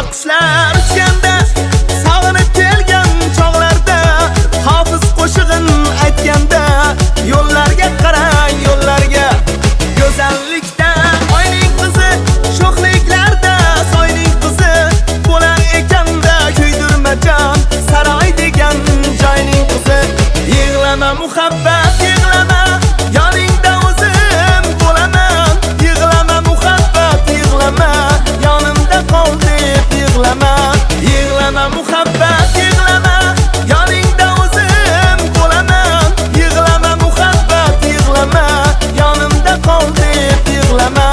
qushlar uchganda, sog'inib kelgan chog'larda, hofiz qo'shig'in aytganda, yo'llarga qarang, yo'llarga. Go'zallikda oyning qizi, sho'xliklarda soyning qizi, bo'lar ekanda kuydirmajon, saroy degan joyning qizi. Yig'lama muhabbat, yig'lama, yoningda o'zim bo'laman. Yig'lama muhabbat, yig'lama, yonimda qol deb yig'lama. Yig'lama muhabbat, yig'lama, yoningda o'zim bo'laman. Yig'lama muhabbat, yig'lama, yonimda qol deb yig'lama.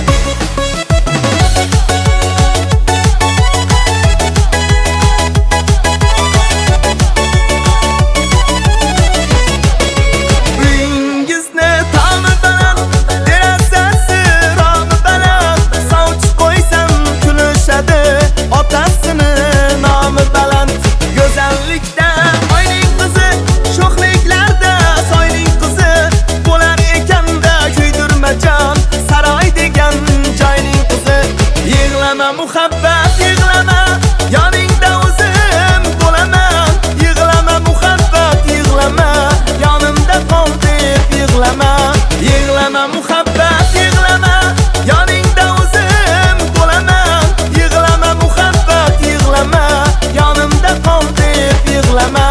Uyingizni tomi baland, derazasi romi baland, sovchi qo'ysam kulishadi, otasini nomi baland. Go'zallikda oyning qizi, sho'xliklarda soyning qizi, bo'lar ekanda kuydirmajon, saroy degan joyning qizi. Yig'lama muhabbat, yig'lama, yoningda o'zim bo'laman. Yig'lama muhabbat, yig'lama, yonimda qol deb yig'lama. Yig'lama muhabbat, yig'lama, yoningda o'zim bo'laman. Yig'lama muhabbat, yig'lama, yonimda qol deb yig'lama.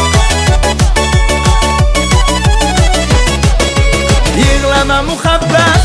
Yig'lama muhabbat